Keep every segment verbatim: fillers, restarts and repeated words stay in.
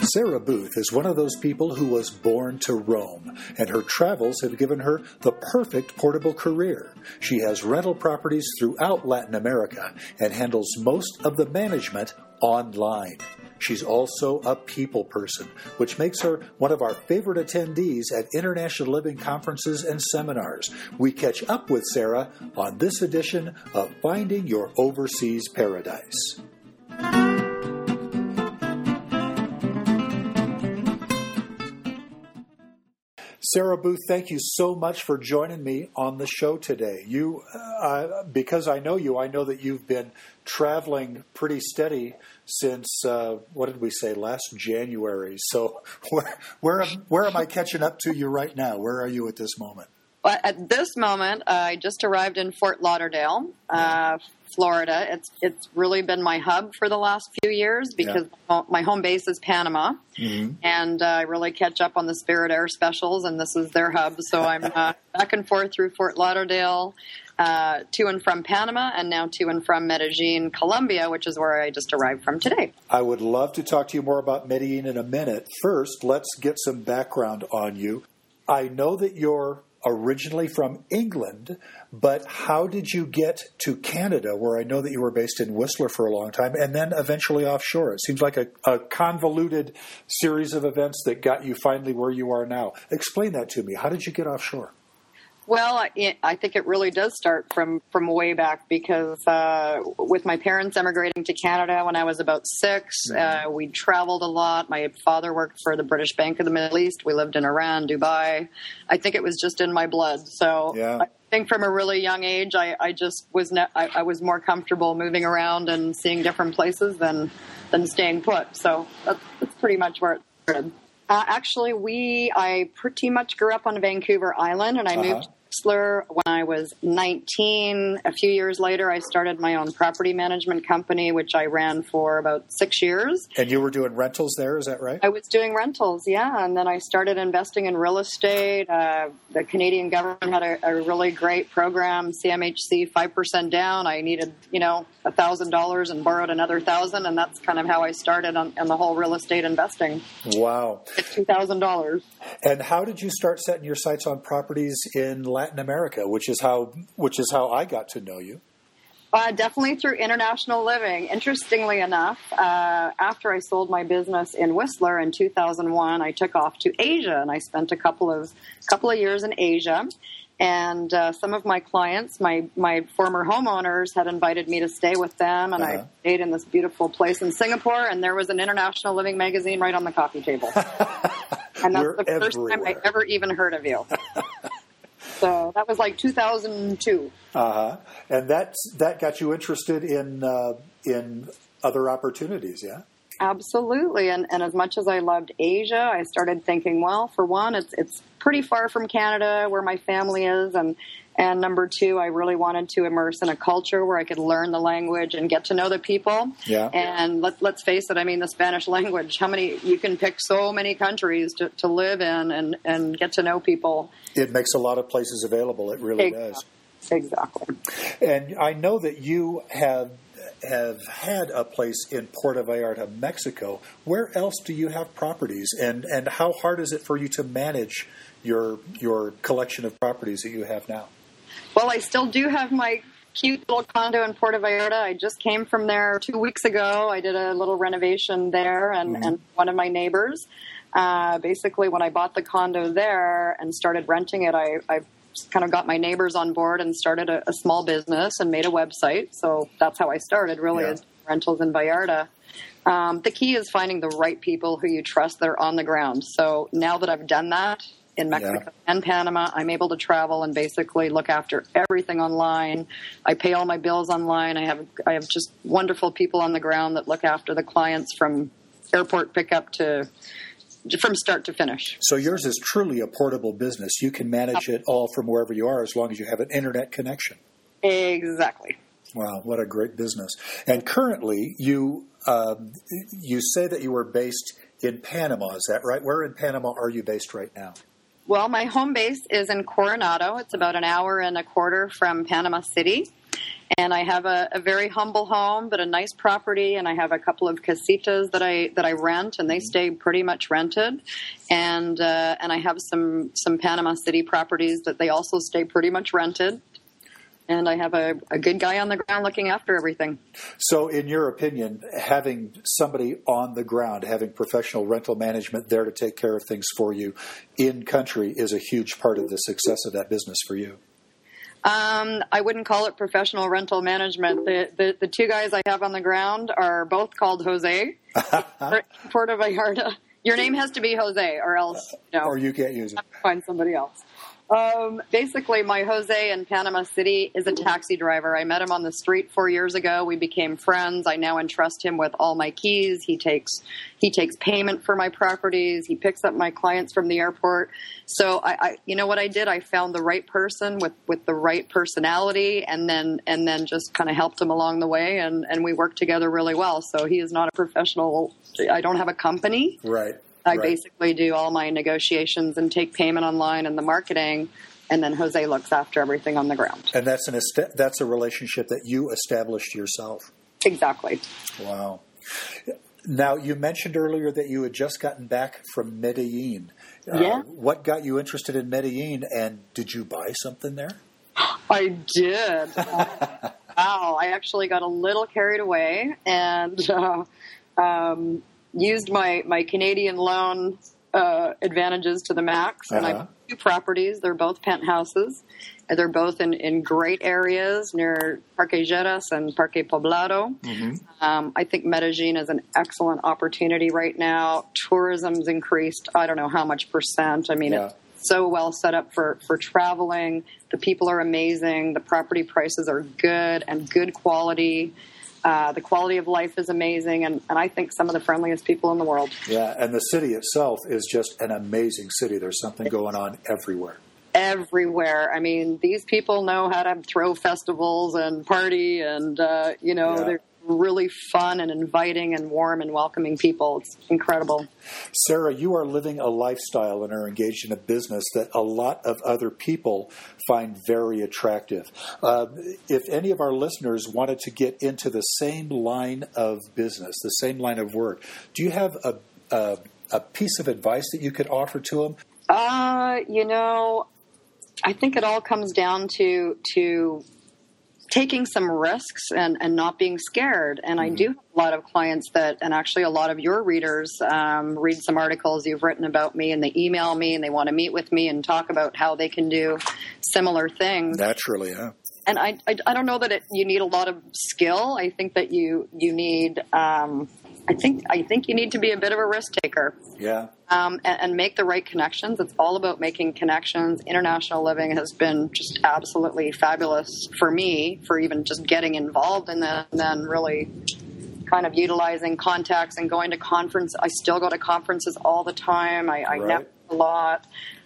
Sarah Booth is one of those people who was born to roam, and her travels have given her the perfect portable career. She has rental properties throughout Latin America and handles most of the management online. She's also a people person, which makes her one of our favorite attendees at international living conferences and seminars. We catch up with Sarah on this edition of Finding Your Overseas Paradise. Sarah Booth, thank you so much for joining me on the show today. You, uh, because I know you, I know that you've been traveling pretty steady since, uh, what did we say, last January. So where, where, where am I catching up to you right now? Where are you at this moment? Well, at this moment, uh, I just arrived in Fort Lauderdale, uh, Florida. It's it's really been my hub for the last few years because yeah. my home base is Panama, mm-hmm. and uh, I really catch up on the Spirit Air specials, and this is their hub. So I'm uh, back and forth through Fort Lauderdale, uh, to and from Panama, and now to and from Medellin, Colombia, which is where I just arrived from today. I would love to talk to you more about Medellin in a minute. First, let's get some background on you. I know that you're originally from England, but how did you get to Canada, where I know that you were based in Whistler for a long time, and then eventually offshore? It seems like a, a convoluted series of events that got you finally where you are now. Explain that to me. How did you get offshore? Well, I, I think it really does start from, from way back because uh, with my parents emigrating to Canada when I was about six, uh, we traveled a lot. My father worked for the British Bank of the Middle East. We lived in Iran, Dubai. I think it was just in my blood. So yeah. I think from a really young age, I, I just was ne- I, I was more comfortable moving around and seeing different places than than staying put. So that's, that's pretty much where it started. Uh, actually, we I pretty much grew up on Vancouver Island, and I uh-huh. moved to Whistler when I was nineteen. A few years later, I started my own property management company, which I ran for about six years. And you were doing rentals there, is that right? I was doing rentals, yeah. And then I started investing in real estate. Uh, the Canadian government had a, a really great program, C M H C, five percent down. I needed, you know, one thousand dollars and borrowed another one thousand dollars, and that's kind of how I started on, on the whole real estate investing. Wow. It's two thousand dollars. And how did you start setting your sights on properties in Latin America, which is how which is how I got to know you? Uh, definitely through international living. Interestingly enough, uh, after I sold my business in Whistler in two thousand one, I took off to Asia, and I spent a couple of couple of years in Asia. And uh, some of my clients, my, my former homeowners, had invited me to stay with them, and uh-huh. I stayed in this beautiful place in Singapore, and there was an International Living magazine right on the coffee table. And that's We're the first everywhere. time I ever even heard of you. So that was like two thousand two. Uh-huh. And that's, that got you interested in uh, in other opportunities, yeah? Absolutely. And, and as much as I loved Asia, I started thinking, well, for one, it's it's pretty far from Canada where my family is. And, and number two, I really wanted to immerse in a culture where I could learn the language and get to know the people. Yeah. And let, let's face it, I mean, the Spanish language, how many, you can pick so many countries to, to live in and, and get to know people. It makes a lot of places available. It really Exactly. does. Exactly. And I know that you have have had a place in Puerto Vallarta, Mexico. Where else do you have properties, and, and how hard is it for you to manage your your collection of properties that you have now? Well, I still do have my cute little condo in Puerto Vallarta. I just came from there two weeks ago. I did a little renovation there, and, mm-hmm. and one of my neighbors. Uh, basically, when I bought the condo there and started renting it, I, I kind of got my neighbors on board and started a, a small business and made a website. So that's how I started, really, yeah. as rentals in Vallarta. Um, the key is finding the right people who you trust that are on the ground. So now that I've done that in Mexico yeah. and Panama, I'm able to travel and basically look after everything online. I pay all my bills online. I have I have just wonderful people on the ground that look after the clients from airport pickup to from start to finish. So yours is truly a portable business. You can manage it all from wherever you are as long as you have an internet connection. Exactly. Wow, what a great business. And currently, you uh, you say that you were based in Panama. Is that right? Where in Panama are you based right now? Well, my home base is in Coronado. It's about an hour and a quarter from Panama City. And I have a, a very humble home, but a nice property, and I have a couple of casitas that I that I rent, and they stay pretty much rented. And uh, and I have some some Panama City properties that they also stay pretty much rented. And I have a, a good guy on the ground looking after everything. So, in your opinion, having somebody on the ground, having professional rental management there to take care of things for you in country is a huge part of the success of that business for you. Um, I wouldn't call it professional rental management. The, the the two guys I have on the ground are both called Jose. Puerto Vallarta. Your name has to be Jose, or else you know, or you can't use it. I have to find somebody else. Um, basically, my Jose in Panama City is a taxi driver. I met him on the street four years ago. We became friends. I now entrust him with all my keys. He takes he takes payment for my properties. He picks up my clients from the airport. So, I, I you know what I did? I found the right person with, with the right personality, and then and then just kind of helped him along the way, and, and we worked together really well. So he is not a professional. I don't have a company. Right. I right. basically do all my negotiations and take payment online and the marketing, and then Jose looks after everything on the ground. And that's an est- that's a relationship that you established yourself. Exactly. Wow. Now, you mentioned earlier that you had just gotten back from Medellin. Uh, Yeah. What got you interested in Medellin, and did you buy something there? I did. uh, wow. I actually got a little carried away and uh, um, used my, my Canadian loan uh, advantages to the max. And Uh-huh. I have two properties. They're both penthouses. They're both in, in great areas near Parque Lleras and Parque Poblado. Mm-hmm. Um, I think Medellin is an excellent opportunity right now. Tourism's increased, I don't know how much percent. I mean, Yeah. it's so well set up for, for traveling. The people are amazing. The property prices are good and good quality. Uh, the quality of life is amazing, and, and I think some of the friendliest people in the world. Yeah, and the city itself is just an amazing city. There's something going on everywhere. Everywhere. I mean, these people know how to throw festivals and party, and, uh, you know, Yeah. they're really fun and inviting and warm and welcoming people. It's incredible. Sarah, you are living a lifestyle and are engaged in a business that a lot of other people find very attractive. Uh, if any of our listeners wanted to get into the same line of business, the same line of work, do you have a, a, a piece of advice that you could offer to them? Uh, you know, I think it all comes down to to taking some risks and, and not being scared. And I do have a lot of clients that, and actually a lot of your readers um, read some articles you've written about me, and they email me and they want to meet with me and talk about how they can do similar things. Naturally, yeah. And I, I, I don't know that it, you need a lot of skill. I think that you you need um, I think I think you need to be a bit of a risk taker. Yeah. Um, and, and make the right connections. It's all about making connections. International living has been just absolutely fabulous for me, for even just getting involved in that, and then really kind of utilizing contacts and going to conference. I still go to conferences all the time. I, I Right. network a lot.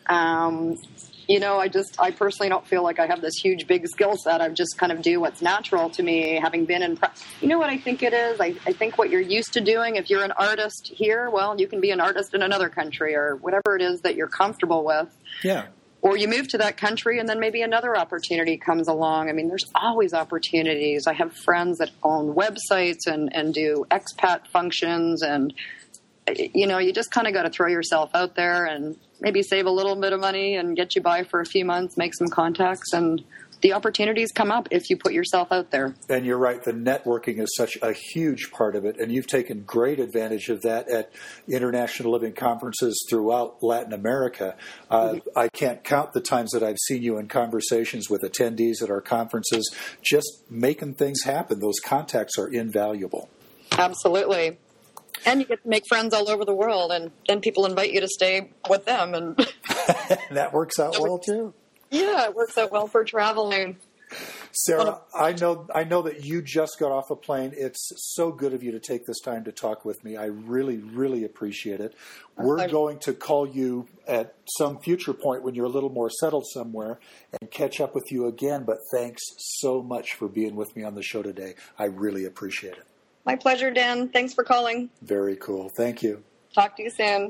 Um, you know, I just, I personally don't feel like I have this huge, big skill set. I just kind of do what's natural to me, having been in, you know what I think it is? I, I think what you're used to doing, if you're an artist here, well, you can be an artist in another country or whatever it is that you're comfortable with. Yeah. Or you move to that country and then maybe another opportunity comes along. I mean, there's always opportunities. I have friends that own websites and, and do expat functions, and, you know, you just kind of got to throw yourself out there and maybe save a little bit of money and get you by for a few months, make some contacts, and the opportunities come up if you put yourself out there. And you're right, the networking is such a huge part of it, and you've taken great advantage of that at international living conferences throughout Latin America. Uh, I can't count the times that I've seen you in conversations with attendees at our conferences, just making things happen. Those contacts are invaluable. Absolutely. And you get to make friends all over the world, and then people invite you to stay with them. And that works out well, too. Yeah, it works out well for traveling. Sarah, I know I know that you just got off a plane. It's so good of you to take this time to talk with me. I really, really appreciate it. We're going to call you at some future point when you're a little more settled somewhere and catch up with you again. But thanks so much for being with me on the show today. I really appreciate it. My pleasure, Dan. Thanks for calling. Very cool. Thank you. Talk to you soon.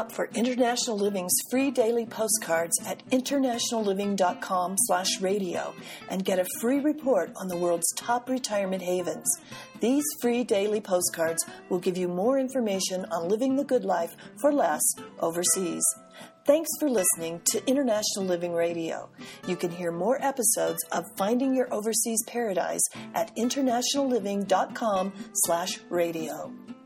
up for International Living's free daily postcards at internationalliving.com slash radio and get a free report on the world's top retirement havens. These free daily postcards will give you more information on living the good life for less overseas. Thanks for listening to International Living Radio. You can hear more episodes of Finding Your Overseas Paradise at internationalliving.com slash radio.